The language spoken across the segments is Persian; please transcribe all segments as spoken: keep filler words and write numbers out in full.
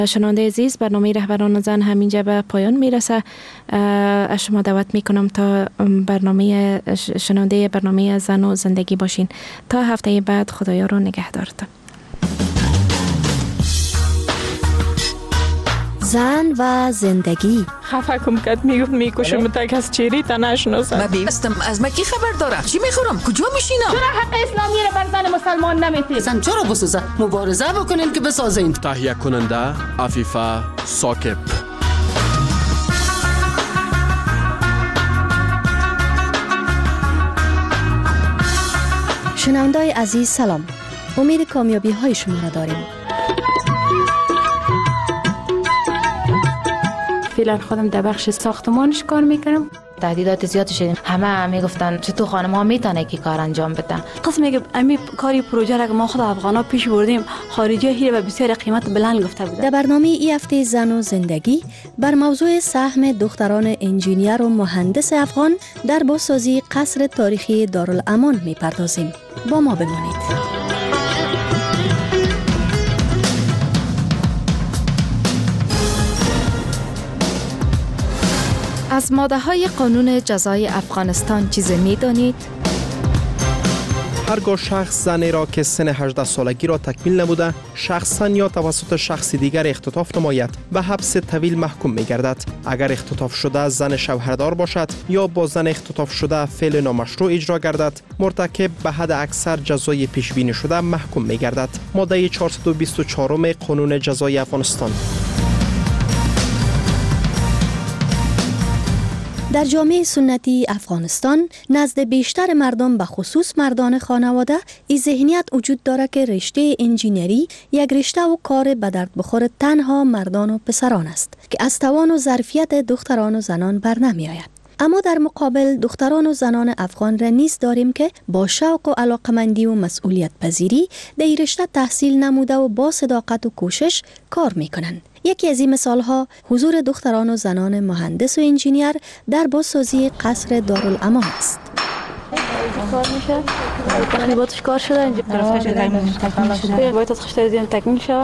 شنونده عزیز، برنامه رهبران زن همینجا به پایان میرسه. از شما دعوت میکنم تا برنامه شنونده برنامه زن و زندگی باشین. تا هفته بعد خدایا رو نگهدارتان. زن و زندگی. خفه کم کد میگفت میکشم تک از چیری تا نشناسم. من بیستم از مکی خبر داره. چی میخورم؟ کجا میشینم؟ چرا حق اسلامی رو بر زن مسلمان نمیتید؟ زن چرا بسوزه؟ مبارزه بکنین که بسازین. تهیه کننده عفیفه ساکب. شنونده‌های عزیز سلام. امید کامیابی های شما را داریم. فعلا خودم در بخش ساختمانش کار میکنم. تهدیدات زیاد شدیم. همه میگفتن چطور خانم ها میتونه که کار انجام بدن. قسم که امی کاری پروژه را که ما خود افغانا پیش بردیم، خارجی ها هیره و بسیار قیمت بلند گفته بودن. در برنامه ای هفته زن و زندگی بر موضوع سهم دختران انجینیر و مهندس افغان در بازسازی قصر تاریخی دارالامان میپردازیم. با ما بمانید. از ماده‌های قانون جزای افغانستان چیزی می‌دانید؟ هرگاه شخص زنی را که سن هجده سالگی را تکمیل نموده شخصاً یا توسط شخص دیگر اختطاف نماید به حبس طویل محکوم می‌گردد. اگر اختطاف شده زن شوهردار باشد یا با زن اختطاف شده فعل نامشروع اجرا گردد، مرتکب به حد اکثر جزای پیش بینی شده محکوم می‌گردد. ماده چهارصد و بیست و چهار قانون جزای افغانستان. در جامعه سنتی افغانستان نزد بیشتر مردم به خصوص مردان خانواده این ذهنیت وجود داره که رشته انجینری یک رشته و کار به درد بخور تنها مردان و پسران است که از توان و ظرفیت دختران و زنان بر نمی آید. اما در مقابل دختران و زنان افغان را نیز داریم که با شوق و علاقمندی و مسئولیت پذیری در این رشته تحصیل نموده و با صداقت و کوشش کار می کنند. یکی از این مثالها حضور دختران و زنان مهندس و انجینیر در بازسازی قصر دارالامان است. کار میشه؟ تخریباتش کار شده اینجا؟ تکمیل شده. باید از خشتر زیان تکمیل شده.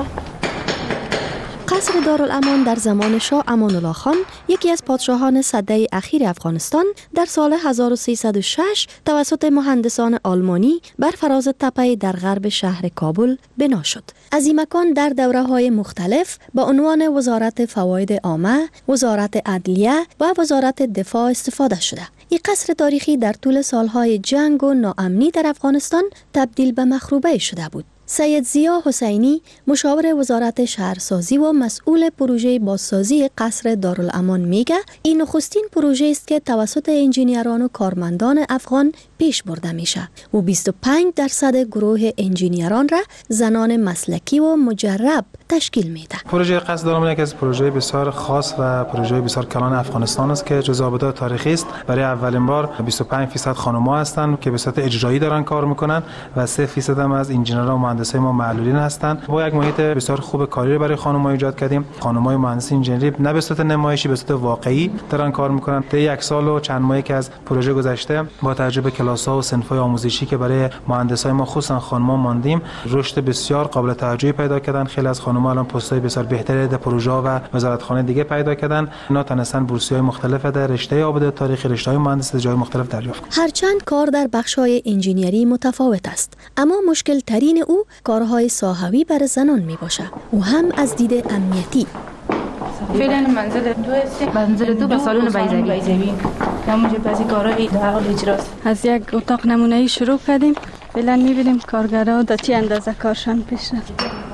قصر دارالامان در زمان شاه امان الله خان یکی از پادشاهان سده اخیر افغانستان در سال هزار و سیصد و شش توسط مهندسان آلمانی بر فراز تپه در غرب شهر کابل بنا شد. از این مکان در دوره‌های مختلف با عنوان وزارت فواید عامه، وزارت عدلیه و وزارت دفاع استفاده شده. این قصر تاریخی در طول سالهای جنگ و ناامنی در افغانستان تبدیل به مخروبه شده بود. سید ضیا حسینی مشاور وزارت شهرسازی و مسئول پروژه بازسازی قصر دارالامان میگه این نخستین پروژه است که توسط انجینیران و کارمندان افغان پیش برده میشه و بیست و پنج درصد گروه انجینیران را زنان مسلکی و مجرب تشکیل میده. پروژه قصر دارالامان یک از پروژه بسیار خاص و پروژه بسیار کلان افغانستان است که جزو آبادات تاریخی است. برای اولین بار بیست و پنج درصد خانم‌ها هستند که به صورت اجرایی دارن کار میکنن و سه درصد هم از انجینران و مهندسای ما معلولین هستند. با یک محیط بسیار خوب کاری برای خانم‌ها ایجاد کردیم. خانم‌های مهندس انجینری نه به صورت نمایشی به صورت واقعی دارن کار میکنن. طی یک سال و چند ماهی که از پروژه گذشته با تجربه کلاس‌ها و صنف‌های آموزشی که برای مهندسای ما خصوصا خانم‌ها ماندیم، رشد بسیار قابل توجهی پیدا کردن. خیلی از خانم‌ها الان پست‌های بسیار بهتری در پروژه و وزارتخانه دیگه پیدا کردن. اینا تونستن بورسی‌های مختلف در رشته آبادات تاریخی، رشته‌های مهندسی جای مختلف دریافت کنند. هرچند کار در بخش‌های انجینری متفاوت است، اما مشکل ترین او کارهای ساحوی بر زنان می باشه و هم از دید امنیتی. فعلا منزل دو است. منزل دو به سالن بیضوی. همونجا بعضی کارهای در حال اجراست. از یک اتاق نمونه‌ای شروع کردیم. فعلا می‌بینیم کارگرها در چه اندازه کارشان پیش رفت.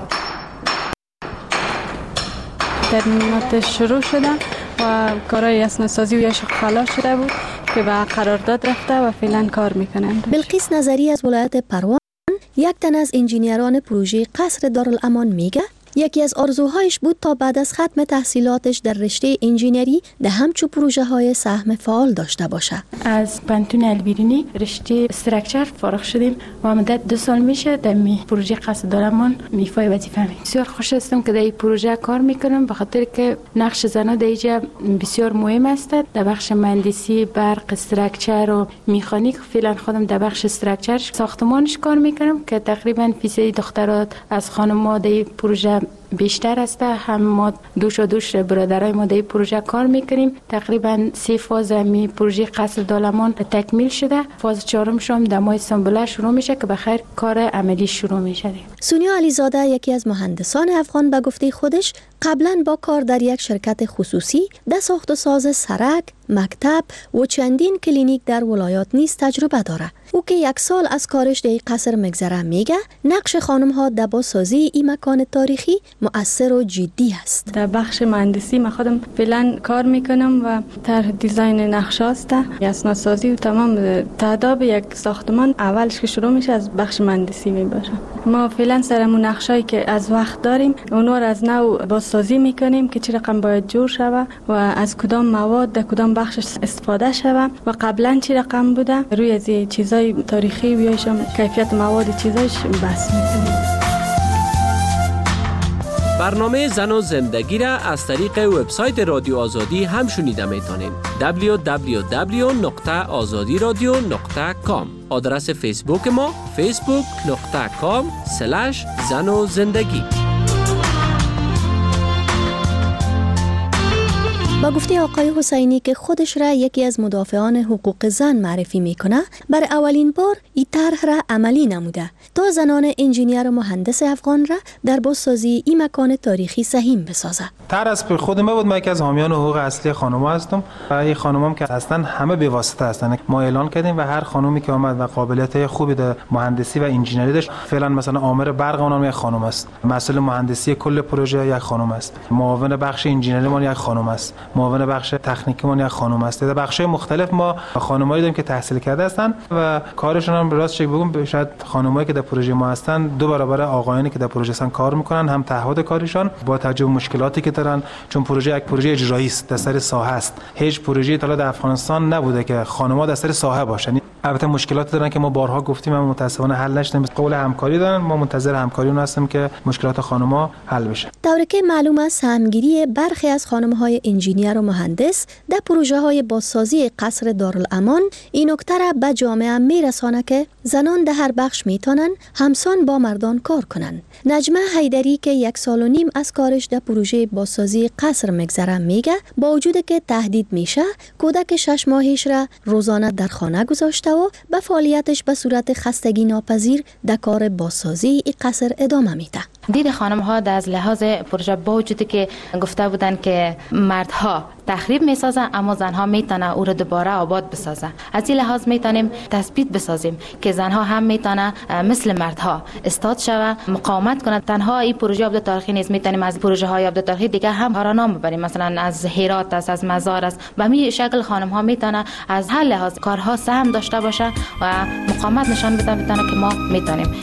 ترمیمات شروع شده و کارهای اسنادسازی و یا شغل شده بود که به قرارداد رفته و فعلا کار میکنند. بلقیس نظری از ولایت پروان یک تن از انجینیران پروژه قصر دارالامان میگه یکی از آرزوهایش بود تا بعد از ختم تحصیلاتش در رشته انجینری ده همچو پروژه های سهم فعال داشته باشه. از پانتون البیرینی رشته استراکچر فارغ شدیم و مدت دو سال میشه در می پروژه قصر دارالامان میفای وظیفه می. بسیار خوش هستم که در این پروژه کار میکنم به خاطر که نقش زنان در اینجا بسیار مهم است. در بخش مهندسی، برق، استراکچر و مکانیک فعلا خودم در بخش استراکچر ساختمانش کار میکنم که تقریبا فیصد دخترات از خانم‌ها در پروژه بیشتر است. هم ما دوش و دوش برادرای ما در پروژه کار میکنیم. تقریبا سه فاز می پروژه قصر دارالمان تکمیل شده. فاز چهارم شام در ماه سامبوله شروع میشه که بخیر کار عملی شروع میشه. سونیا علیزاده یکی از مهندسان افغان به گفته خودش قبلا با کار در یک شرکت خصوصی در ساخت و ساز سرک، مکتب و چندین کلینیک در ولایات نیز تجربه داره. او که یک سال از کارش در قصر مگذره میگه نقش خانم ها در بازسازی این مکان تاریخی مؤثر و جدی است. در بخش مهندسی من خودم فعلا کار میکنم و طرح دیزاین نقشه است. اسنادسازی و تمام تعداد یک ساختمان اولش که شروع میشه از بخش مهندسی میباشه. ما فعلا سرمون نقشه‌ای که از وقت داریم اونها را از نو بازسازی میکنیم که چه رقم باید جور شود و از کدام مواد در کدام بخش استفاده شود و قبلا چه رقم بوده روی از چیزای تاریخی بیایشم کیفیت مواد چیزایش بحث میکنیم. برنامه زن و زندگی را از طریق وبسایت رادیو آزادی هم شنیده میتونین. دبلیو دبلیو دبلیو نقطه آزادی رادیو نقطه کام. آدرس فیسبوک ما فیسبوک نقطه کام سلش زن و زندگی. با گفته آقای حسینی که خودش را یکی از مدافعان حقوق زن معرفی میکنه، برای اولین بار این طرح را عملی نموده تا زنان انجینیر و مهندس افغان را در بازسازی این مکان تاریخی سهیم بسازه. طرح از خود ما بود. ما یکی از حامیان حقوق اصلی خانم‌ها هستم و این خانم‌ها که اصلا همه به واسطه هستن. ما اعلان کردیم و هر خانومی که اومد و قابلیت خوبی در مهندسی و انجینری داشت، فعلا مثلا عامل برق اونم یک خانم است، مسئول مهندسی کل پروژه یک خانم است، معاون بخش انجینری ما یک خانم است، معاون بخش تکنیکی ما یک خانم است. در بخش‌های مختلف ما خانم‌هایی داریم که تحصیل کرده هستن و کارشون هم راست چه بگم شاید خانم‌هایی که در پروژه ما هستن دو برابر آقایانی که در پروژه هستن کار میکنن. هم تعهد کارشان با توجه به مشکلاتی که دارن، چون پروژه یک پروژه اجرایی است، در سر ساحه است. هیچ پروژه تا در افغانستان نبوده که خانم‌ها در سر ساحه باشن. البته مشکلات دارن که ما بارها گفتیم اما متأسفانه حل نشده. قول همکاری دارن، ما منتظر همکاری اون هستیم که مشکلات خانم‌ها حل بشه. دوره که معلوم است سهمگیری برخی از خانم‌های انجینیر و مهندس در پروژه‌های بازسازی قصر دارالامان این نکته را به جامعه میرسانه که زنان در هر بخش میتونن همسان با مردان کار کنن. نجمه حیدری که یک سال و نیم از کارش در پروژه بازسازی قصر مگذره میگه با وجود که تهدید میشه کودک شش ماهش را روزانه در خانه گذاشته و به فعالیتش به صورت خستگی ناپذیر در کار بازسازی این قصر ادامه میده. دید خانم ها از لحاظ پروژه با وجودی که گفته بودن که مردها تخریب میسازن اما زنها میتونه او رو دوباره آباد بسازن. از این لحاظ میتونیم تثبیت بسازیم که زنها هم میتونه مثل مردها استاد شوه، مقاومت کنه. تنها این پروژه آباد تاریخی نیست، میتونیم از پروژه های آباد تاریخی دیگه هم کارنامه ببریم، مثلا از هرات است، از مزار است. به همین شکل خانم ها میتونه از هر لحاظ کارها سهم داشته باشه و مقاومت نشان بده میتونه که ما میتونیم.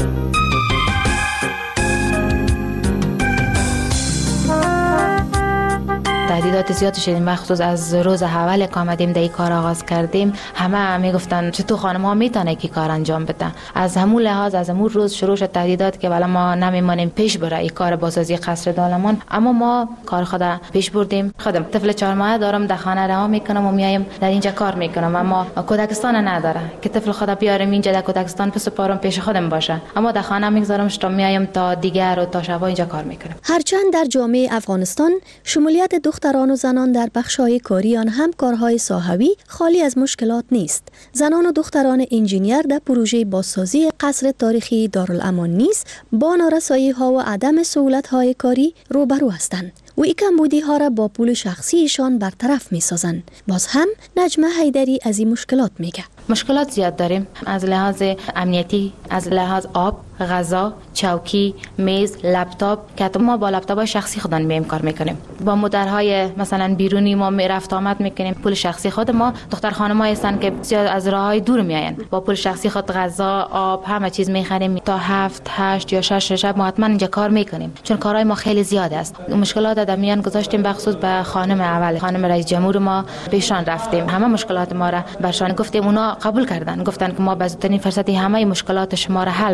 تهدیدات زیاد شدیم، مخصوص از روز اول که آمدیم در این کار آغاز کردیم. همه میگفتن چطور خانم ها میتونه که کار انجام بده. از همون لحاظ از همون روز شروع شد تهدیدات که والا ما نمیمونیم پیش بره این کار بازسازی قصر دارالامان. اما ما کار خود پیش بردیم. خودم طفل چهار ماهه دارم، در خانه رها میکنم و میایم در اینجا کار میکنم. اما کودکستان نداره که طفل خود بیارم اینجا در کودکستان بسپارم پیش خودم باشه، اما در خانه میگذارمش تا میایم تا دیگر و تا شب اینجا کار میکنم. هرچند در جامعه افغانستان شمولیت دختران و زنان در بخش‌های کاری آن هم کارهای ساحوی خالی از مشکلات نیست. زنان و دختران انجینیر در پروژه بازسازی قصر تاریخی دارالامان نیز با نارسایی‌ها و عدم سهولت‌های کاری روبرو هستند و این کمبودی‌ها را با پول شخصیشان برطرف می‌سازند. باز هم نجمه حیدری از این مشکلات میگه. مشکلات زیاد داریم از لحاظ امنیتی، از لحاظ آب، غذا، چوکی، میز، لپتاپ که حتی ما با لپتاپ شخصی خودمون میم کار میکنیم. با مدرهای مثلا بیرونی ما رفت آمد میکنیم. پول شخصی خود ما دختر خانم‌ها هستن که بسیار از راههای دور میاین. با پول شخصی خود غذا، آب، همه چیز میخریم. تا هفت، هشت یا شش شب ما حتما اینجا کار میکنیم چون کارهای ما خیلی زیاد است. مشکلات در میان گذاشتیم بخصوص به خانم اول، خانم رئیس جمهور ما پیشان رفتیم. همه مشکلات ما را برشان گفتیم، اونا قبول کردن، گفتن که ما به زودترین فرصتی همه مشکلات شما را حل میکنیم.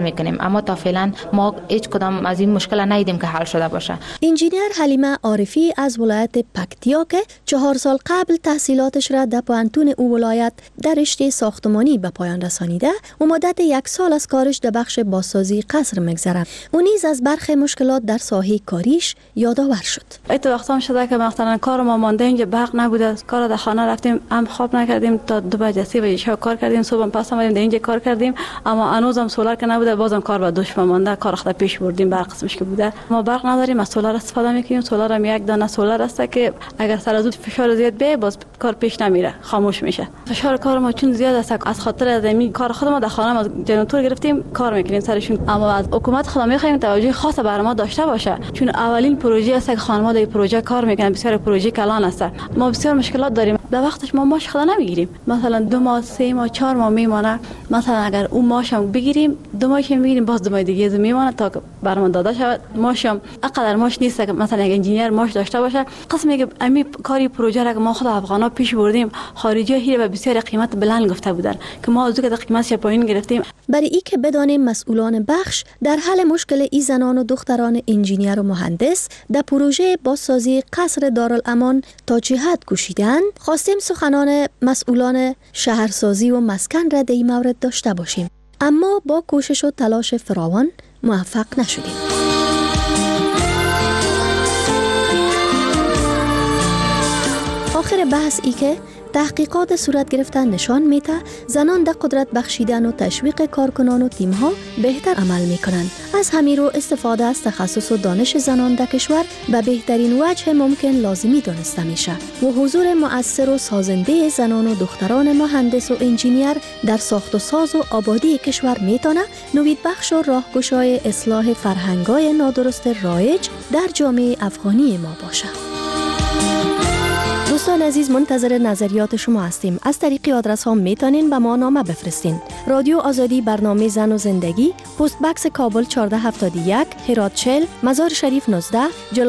اما تا فعلا ما هیچ کدام از این مشکل ندیدیم که حل شده باشه. انجینیر حلیمه عارفی از ولایت پکتیا که چهار سال قبل تحصیلاتش را در پوهنتون او ولایت در رشته ساختمانی به پایان رسانیده و مدت یک سال از کارش در بخش بازسازی قصر میگذره. او نیز از برخی مشکلات در ساحه کاریش یادآور شد. ایت وقتا شده که مثلا کار ما مانده، اینجا برق نبوده، کار در خانه رفتیم، هم خواب نکردیم تا دو بجه سه بجه شب کار کردیم، صبح پس اومدیم در اینجا کار کردیم، اما هنوزم سولار که نبوده، بازم کار به دوش مانده، کار خود پیش بردیم بر قسمش که بوده. ما برق نداریم، از سولار استفاده میکنیم. سولار هم یک دانه سولار است که اگر سر از فشار زیاد به باز کار پیش نمیره، خاموش میشه. فشار کار ما چون زیاد است، از خاطر ادمی کار خود ما در خانه از جنراتور گرفتیم کار میکنیم سرشون، اما از حکومت خود میخوایم توجه خاص بر ما داشته باشه، چون اولین پروژه است که خانواده در پروژه کار میکنن. بسیار پروژه کلان است، ما بسیار مشکلات داریم. به وقتش ما ماش خدا نمیگیریم، مثلا دو ماه سه ماه چهار ماه میمونه. مثلا اگر اون ماشم بگیریم دو ماهش میگیریم، باز دو ماه دیگه میمونه تا برمان داده شود. ماشم اقدر ماش نیست که مثلا یک انجینیر ماش داشته باشه. قسمی که امی کاری پروژه را که ما خود افغانا پیش بردیم، خارجی ها هیره و بسیار قیمت بلند گفته بودن که ما از که قیمتش پایین گرفتیم. برای ای که بدانیم مسئولان بخش در حل مشکل ای زنان و دختران انجینیر و مهندس در پروژه بازسازی قصر دارالامان تا چه حد کوشیدند، خواستیم سخنان مسئولان شهرسازی و مسکن را در این مورد داشته باشیم، اما با کوشش و تلاش فراوان موفق نشدیم. آخر بحث ای که تحقیقات صورت گرفتن نشان میده زنان در قدرت بخشیدن و تشویق کارکنان و تیم‌ها بهتر عمل میکنند. از همین رو استفاده از تخصص و دانش زنان در کشور به بهترین وجه ممکن لازمی دانسته میشه و حضور مؤثر و سازنده زنان و دختران مهندس و انجینیر در ساخت و ساز و آبادی کشور میتونه نوید بخش و راهگشای اصلاح فرهنگ‌های نادرست رایج در جامعه افغانی ما باشه. دوستان عزیز، منتظر نظریات شما هستیم. از طریق آدرس ها میتونین به ما نامه بفرستین. رادیو آزادی، برنامه زن و زندگی، پست بکس کابل چهارده هفتاد و یک، هرات چهل، مزار شریف نوزده،